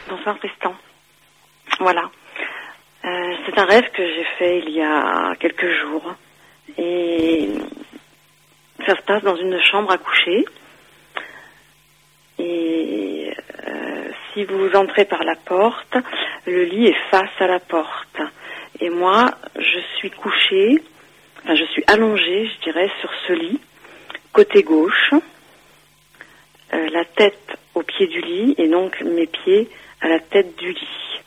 Bonsoir Tristan. Voilà. C'est un rêve que j'ai fait il y a quelques jours. Et ça se passe dans une chambre à coucher. Et si vous entrez par la porte, le lit est face à la porte. Et moi, je suis couchée, enfin je suis allongée, je dirais, sur ce lit, côté gauche, la tête au pied du lit et donc mes pieds à la tête du lit.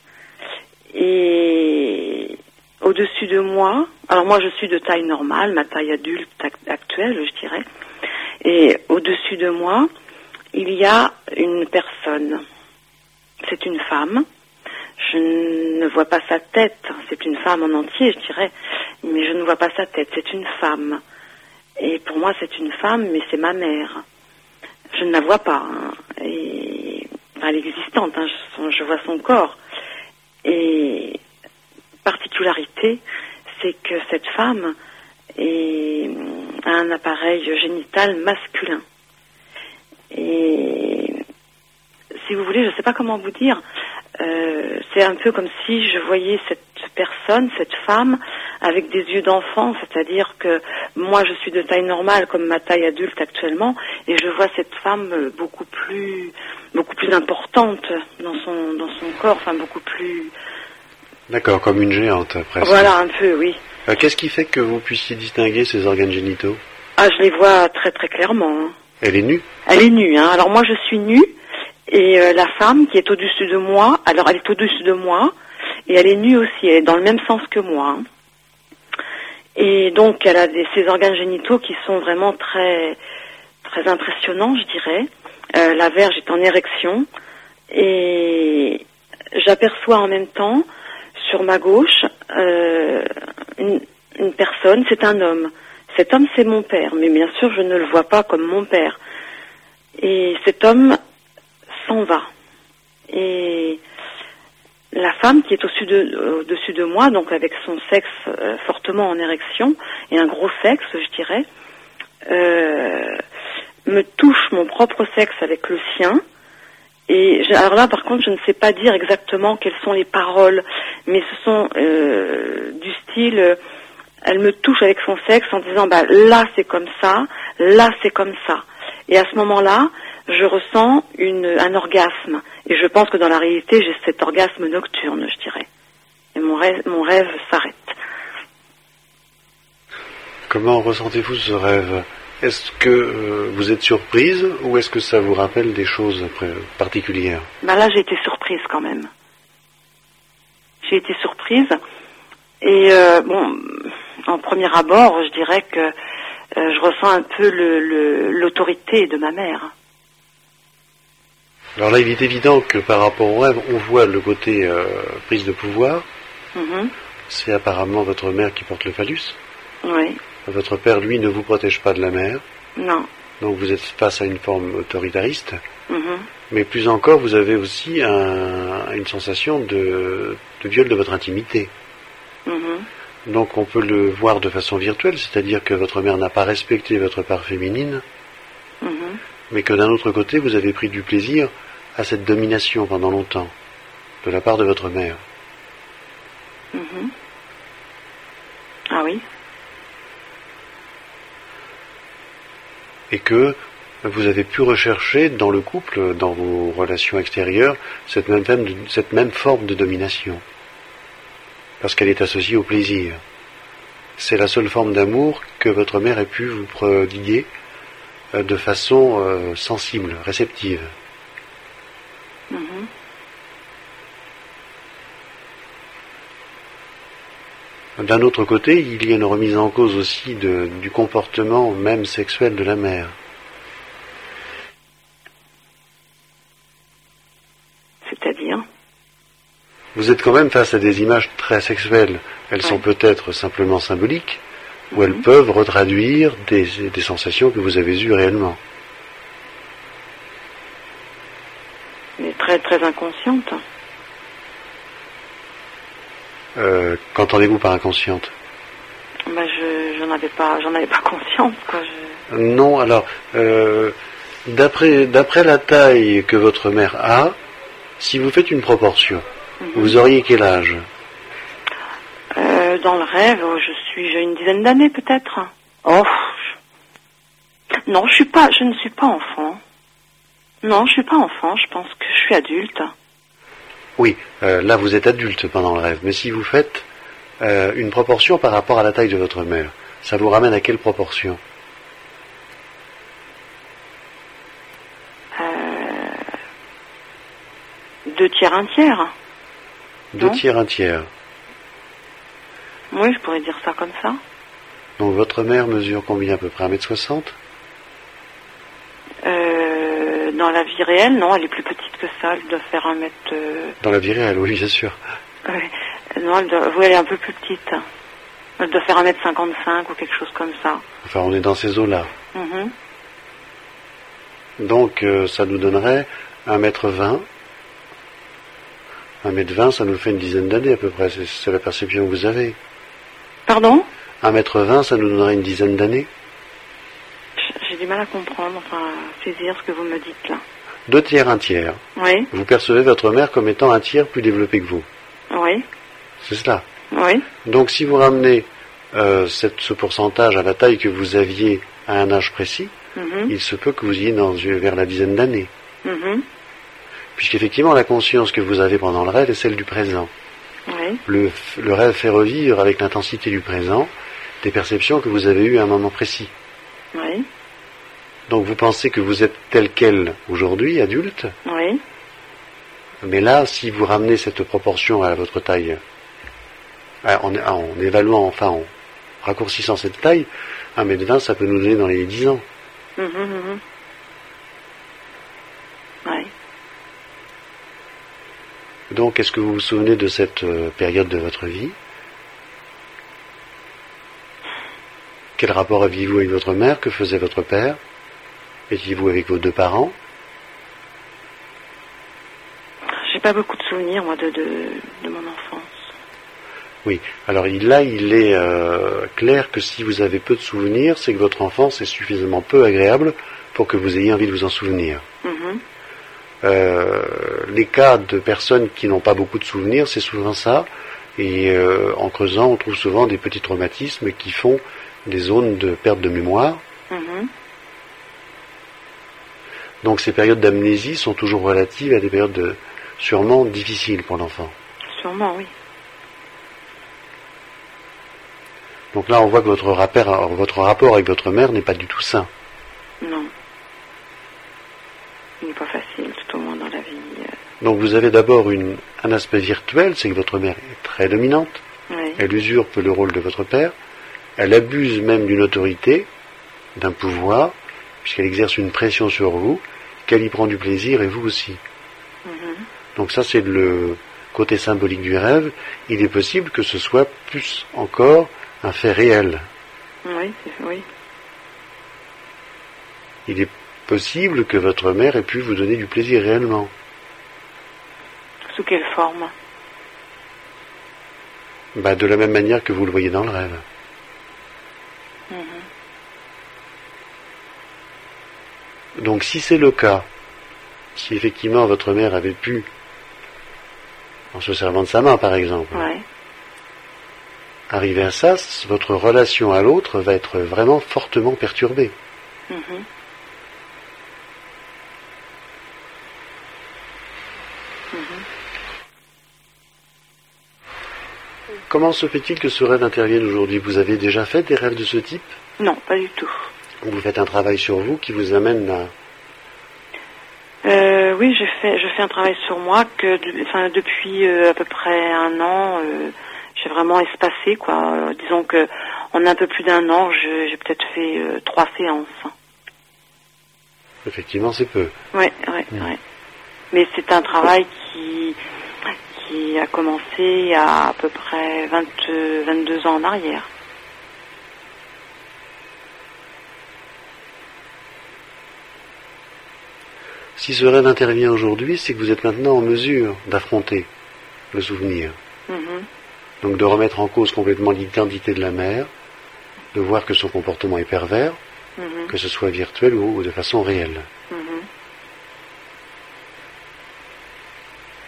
Et au-dessus de moi, alors moi je suis de taille normale, ma taille adulte actuelle, je dirais, et au-dessus de moi, il y a une personne. C'est une femme. Je ne vois pas sa tête. C'est une femme en entier, je dirais, mais je ne vois pas sa tête. C'est une femme. Et pour moi, c'est une femme, mais c'est ma mère. Je ne la vois pas. Et enfin, elle est existante. Je vois son corps. Et particularité, c'est que cette femme a un appareil génital masculin. Et si vous voulez, je ne sais pas comment vous dire, c'est un peu comme si je voyais cette personne, cette femme, avec des yeux d'enfant, c'est-à-dire que moi je suis de taille normale comme ma taille adulte actuellement, et je vois cette femme beaucoup plus importante dans son corps, enfin beaucoup plus... D'accord, comme une géante presque. Voilà, un peu, oui. Qu'est-ce qui fait que vous puissiez distinguer ces organes génitaux? Ah, je les vois très très clairement. Elle est nue? Elle est nue, hein. Alors moi je suis nue, et la femme qui est au-dessus de moi, alors elle est au-dessus de moi, et elle est nue aussi, elle est dans le même sens que moi. Hein. Et donc elle a ces organes génitaux qui sont vraiment très très impressionnants, je dirais. La verge est en érection, et j'aperçois en même temps, sur ma gauche, une personne, c'est un homme. Cet homme, c'est mon père, mais bien sûr, je ne le vois pas comme mon père. Et cet homme s'en va. Et la femme qui est au-dessus de moi, donc avec son sexe fortement en érection, et un gros sexe, je dirais, me touche mon propre sexe avec le sien. Et alors là, par contre, je ne sais pas dire exactement quelles sont les paroles, mais ce sont du style... Elle me touche avec son sexe en disant bah là c'est comme ça, là c'est comme ça. Et à ce moment-là, je ressens un orgasme. Et je pense que dans la réalité, j'ai cet orgasme nocturne, je dirais. Et mon rêve s'arrête. Comment ressentez-vous ce rêve? Est-ce que vous êtes surprise ou est-ce que ça vous rappelle des choses particulières? Bah là, j'ai été surprise quand même. J'ai été surprise. Et en premier abord, je dirais que je ressens un peu l'autorité de ma mère. Alors là, il est évident que par rapport au rêve, on voit le côté prise de pouvoir. Mm-hmm. C'est apparemment votre mère qui porte le phallus. Oui. Votre père, lui, ne vous protège pas de la mère. Non. Donc vous êtes face à une forme autoritariste. Mm-hmm. Mais plus encore, vous avez aussi une sensation de viol de votre intimité. Mm-hmm. Donc on peut le voir de façon virtuelle, c'est-à-dire que votre mère n'a pas respecté votre part féminine, mm-hmm. mais que d'un autre côté, vous avez pris du plaisir à cette domination pendant longtemps, de la part de votre mère. Mm-hmm. Ah oui. Et que vous avez pu rechercher dans le couple, dans vos relations extérieures, cette même forme de domination. Parce qu'elle est associée au plaisir. C'est la seule forme d'amour que votre mère ait pu vous prodiguer de façon sensible, réceptive. Mm-hmm. D'un autre côté, il y a une remise en cause aussi du comportement même sexuel de la mère. C'est-à-dire ? Vous êtes quand même face à des images très sexuelles. Elles sont peut-être simplement symboliques, ou elles peuvent retraduire des sensations que vous avez eues réellement. Mais très très inconsciente. Qu'entendez-vous par inconsciente? Bah j'en avais pas conscience, quoi. Non, alors d'après la taille que votre mère a, Si vous faites une proportion, vous auriez quel âge? Dans le rêve, j'ai une dizaine d'années peut-être. Oh, non, je ne suis pas enfant. Non, je suis pas enfant, je pense que je suis adulte. Oui, là vous êtes adulte pendant le rêve, mais si vous faites une proportion par rapport à la taille de votre mère, ça vous ramène à quelle proportion? 2 tiers, 1 tiers. 2 tiers, 1 tiers. Oui, je pourrais dire ça comme ça. Donc votre mère mesure combien à peu près? 1m60? Dans la vie réelle, non, elle est plus petite que ça, elle doit faire 1 mètre... Dans la vie réelle, oui, bien sûr. Non, elle est un peu plus petite. Elle doit faire 1m55 ou quelque chose comme ça. Enfin, on est dans ces eaux-là. Mhm. Donc, ça nous donnerait 1m20. 1m20, ça nous fait une dizaine d'années à peu près. C'est la perception que vous avez. Pardon? 1m20, ça nous donnerait une dizaine d'années. J'ai du mal à comprendre, enfin, à saisir ce que vous me dites là. 2 tiers, 1 tiers. Oui. Vous percevez votre mère comme étant 1 tiers plus développé que vous. Oui. C'est cela. Oui. Donc, si vous ramenez ce pourcentage à la taille que vous aviez à un âge précis, il se peut que vous ayez vers la dizaine d'années. Puisqu'effectivement, la conscience que vous avez pendant le rêve est celle du présent. Oui. Le rêve fait revivre avec l'intensité du présent des perceptions que vous avez eues à un moment précis. Oui. Donc vous pensez que vous êtes tel quel aujourd'hui, adulte. Oui. Mais là, si vous ramenez cette proportion à votre taille, en évaluant, enfin en raccourcissant cette taille, 1m20, ça peut nous donner dans les 10 ans. Oui. Donc, est-ce que vous vous souvenez de cette période de votre vie? Quel rapport aviez-vous avec votre mère? Que faisait votre père? Étiez-vous avec vos 2 parents? J'ai pas beaucoup de souvenirs, moi, de mon enfance. Oui, alors là, il est clair que si vous avez peu de souvenirs, c'est que votre enfance est suffisamment peu agréable pour que vous ayez envie de vous en souvenir. Les cas de personnes qui n'ont pas beaucoup de souvenirs, c'est souvent ça. Et en creusant, on trouve souvent des petits traumatismes qui font des zones de perte de mémoire. Donc ces périodes d'amnésie sont toujours relatives à des périodes sûrement difficiles pour l'enfant. Sûrement, oui. Donc là, on voit que votre rapport avec votre mère n'est pas du tout sain. Non. Il n'est pas facile, tout au moins dans la vie. Donc vous avez d'abord un aspect virtuel, c'est que votre mère est très dominante. Oui. Elle usurpe le rôle de votre père. Elle abuse même d'une autorité, d'un pouvoir, puisqu'elle exerce une pression sur vous, qu'elle y prend du plaisir et vous aussi. Donc ça, c'est le côté symbolique du rêve. Il est possible que ce soit plus encore un fait réel. Oui, oui. Il est possible que votre mère ait pu vous donner du plaisir réellement. Sous quelle forme? De la même manière que vous le voyez dans le rêve. Donc si c'est le cas, si effectivement votre mère avait pu, en se servant de sa main par exemple, arriver à ça, votre relation à l'autre va être vraiment fortement perturbée. Comment se fait-il que ce rêve intervienne aujourd'hui? Vous avez déjà fait des rêves de ce type? Non, pas du tout. Vous faites un travail sur vous qui vous amène à... Oui, je fais un travail sur moi que depuis à peu près 1 an, j'ai vraiment espacé, quoi. Disons que en un peu plus d'1 an, j'ai peut-être fait 3 séances. Effectivement, c'est peu. Oui. Mais c'est un travail qui a commencé à peu près 22 ans en arrière. Si ce rêve intervient aujourd'hui, c'est que vous êtes maintenant en mesure d'affronter le souvenir. Donc de remettre en cause complètement l'identité de la mère, de voir que son comportement est pervers, que ce soit virtuel ou de façon réelle.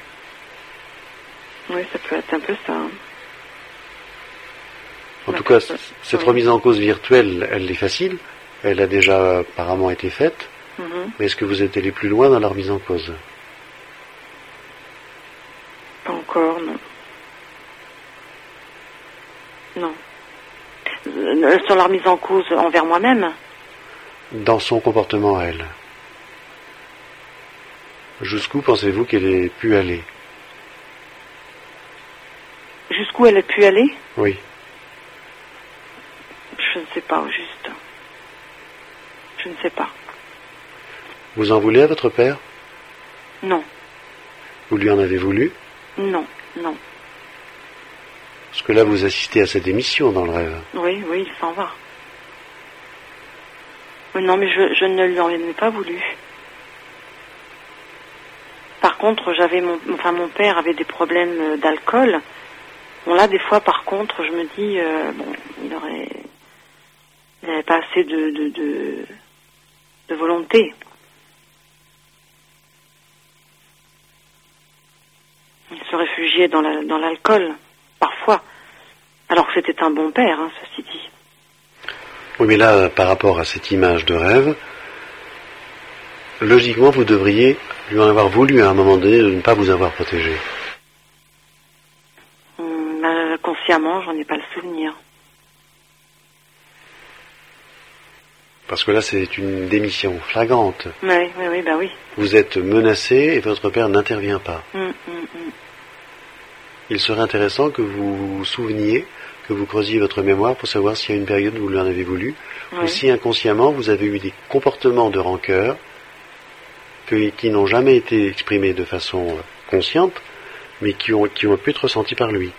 Oui, ça peut être un peu ça. Hein. En tout cas, cette remise en cause virtuelle, elle est facile. Elle a déjà apparemment été faite. Mais est-ce que vous êtes allé plus loin dans la remise en cause? Pas encore, non. Non. Sur la remise en cause envers moi-même? Dans son comportement à elle. Jusqu'où pensez-vous qu'elle ait pu aller? Jusqu'où elle a pu aller? Oui. Je ne sais pas, au juste. Je ne sais pas. Vous en voulez à votre père? Non. Vous lui en avez voulu? Non, non. Parce que là, vous assistez à cette émission dans le rêve. Oui, il s'en va. Non, mais je ne lui en ai pas voulu. Par contre, mon père avait des problèmes d'alcool. Bon, là, des fois, par contre, je me dis, il n'avait pas assez de volonté. Il se réfugiait dans l'alcool, parfois. Alors que c'était un bon père, hein, ceci dit. Oui, mais là, par rapport à cette image de rêve, logiquement, vous devriez lui en avoir voulu à un moment donné de ne pas vous avoir protégé. Consciemment, j'en ai pas le souvenir. Parce que là, c'est une démission flagrante. Oui. Vous êtes menacé et votre père n'intervient pas. Il serait intéressant que vous vous souveniez, que vous creusiez votre mémoire pour savoir s'il y a une période où vous lui en avez voulu, ou si inconsciemment vous avez eu des comportements de rancœur qui n'ont jamais été exprimés de façon consciente, mais qui ont pu être ressentis par lui.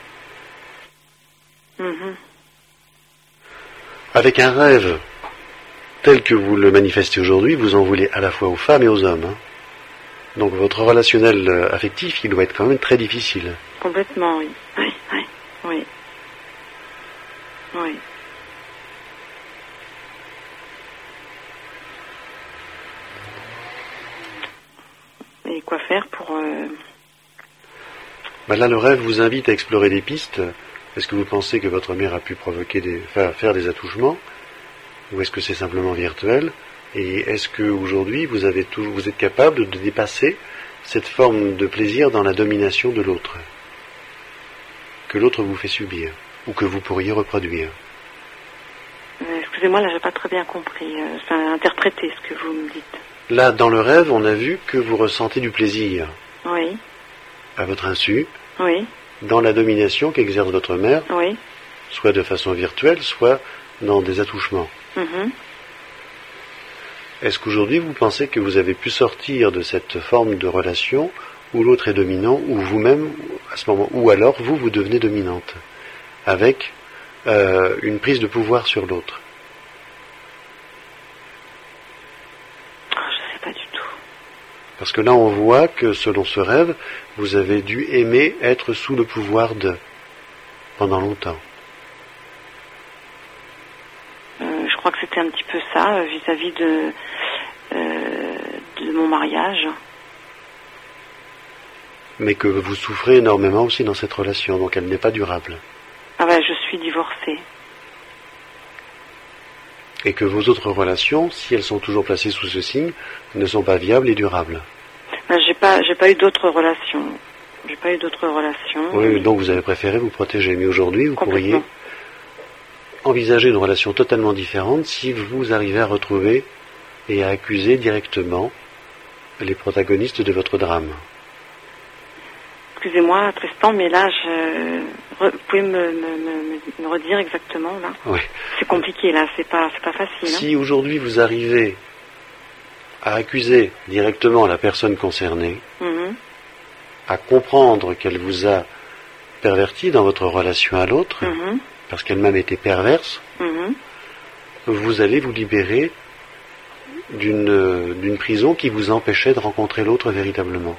Avec un rêve tel que vous le manifestez aujourd'hui, vous en voulez à la fois aux femmes et aux hommes. Hein. Donc votre relationnel affectif, il doit être quand même très difficile. Complètement, oui. Oui. Et quoi faire pour... Là, le rêve vous invite à explorer des pistes. Est-ce que vous pensez que votre mère a pu faire des attouchements? Ou est-ce que c'est simplement virtuel? Et est-ce qu'aujourd'hui, vous êtes capable de dépasser cette forme de plaisir dans la domination de l'autre? Que l'autre vous fait subir, ou que vous pourriez reproduire? Excusez-moi, là, j'ai pas très bien compris. C'est interprété ce que vous me dites. Là, dans le rêve, on a vu que vous ressentez du plaisir. Oui. À votre insu. Oui. Dans la domination qu'exerce votre mère. Oui. Soit de façon virtuelle, soit dans des attouchements. Est-ce qu'aujourd'hui, vous pensez que vous avez pu sortir de cette forme de relation où l'autre est dominant, ou vous-même, à ce moment, ou alors vous devenez dominante, avec une prise de pouvoir sur l'autre? Je sais pas du tout. Parce que là, on voit que, selon ce rêve, vous avez dû aimer être sous le pouvoir pendant longtemps. Je crois que c'était un petit peu ça, vis-à-vis de mon mariage. Mais que vous souffrez énormément aussi dans cette relation, donc elle n'est pas durable. Ah ben, je suis divorcée. Et que vos autres relations, si elles sont toujours placées sous ce signe, ne sont pas viables et durables. Ben, j'ai pas eu d'autres relations. Oui, donc vous avez préféré vous protéger. Mais aujourd'hui, vous pourriez envisager une relation totalement différente si vous arrivez à retrouver et à accuser directement les protagonistes de votre drame. Excusez-moi, Tristan, mais là, vous pouvez me redire exactement, là? Oui. C'est compliqué, là, c'est pas facile. Si aujourd'hui vous arrivez à accuser directement la personne concernée, à comprendre qu'elle vous a perverti dans votre relation à l'autre, parce qu'elle-même était perverse, vous allez vous libérer d'une prison qui vous empêchait de rencontrer l'autre véritablement.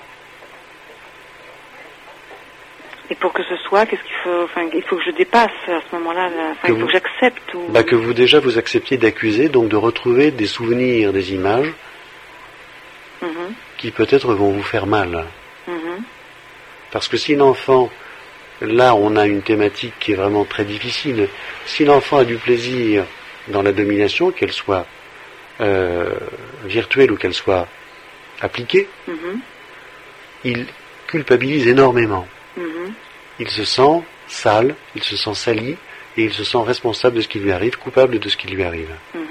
Et pour que ce soit, qu'est-ce qu'il faut? Enfin, il faut que je dépasse à ce moment-là. Il faut que j'accepte. Que vous acceptiez d'accuser, donc de retrouver des souvenirs, des images qui peut-être vont vous faire mal. Parce que si l'enfant, là on a une thématique qui est vraiment très difficile, si l'enfant a du plaisir dans la domination, qu'elle soit virtuelle ou qu'elle soit appliquée, il culpabilise énormément. Il se sent sale, il se sent sali, et il se sent responsable de ce qui lui arrive, coupable de ce qui lui arrive.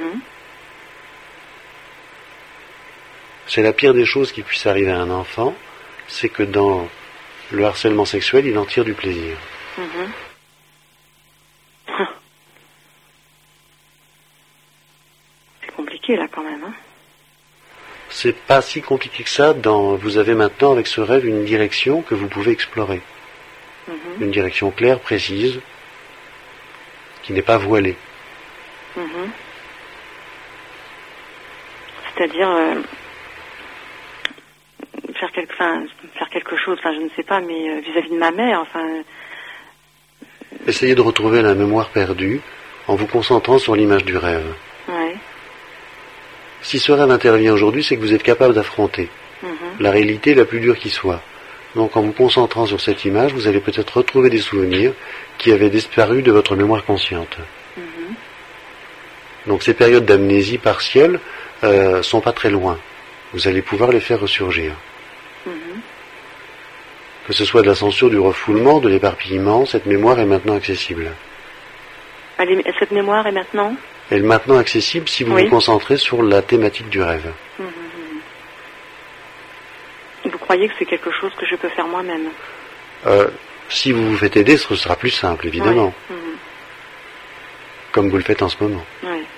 C'est la pire des choses qui puisse arriver à un enfant, c'est que dans le harcèlement sexuel, il en tire du plaisir. C'est compliqué là quand même, hein. C'est pas si compliqué que ça. Vous avez maintenant avec ce rêve une direction que vous pouvez explorer. Une direction claire, précise, qui n'est pas voilée. C'est-à-dire faire quelque chose, je ne sais pas, mais vis-à-vis de ma mère, Essayez de retrouver la mémoire perdue en vous concentrant sur l'image du rêve. Ouais. Si ce rêve intervient aujourd'hui, c'est que vous êtes capable d'affronter la réalité la plus dure qui soit. Donc en vous concentrant sur cette image, vous allez peut-être retrouver des souvenirs qui avaient disparu de votre mémoire consciente. Donc ces périodes d'amnésie partielle sont pas très loin. Vous allez pouvoir les faire ressurgir. Que ce soit de la censure, du refoulement, de l'éparpillement, cette mémoire est maintenant accessible. Cette mémoire est maintenant Elle est maintenant accessible si vous vous concentrez sur la thématique du rêve. Vous croyez que c'est quelque chose que je peux faire moi-même? Si vous vous faites aider, ce sera plus simple, évidemment. Comme vous le faites en ce moment. Ouais.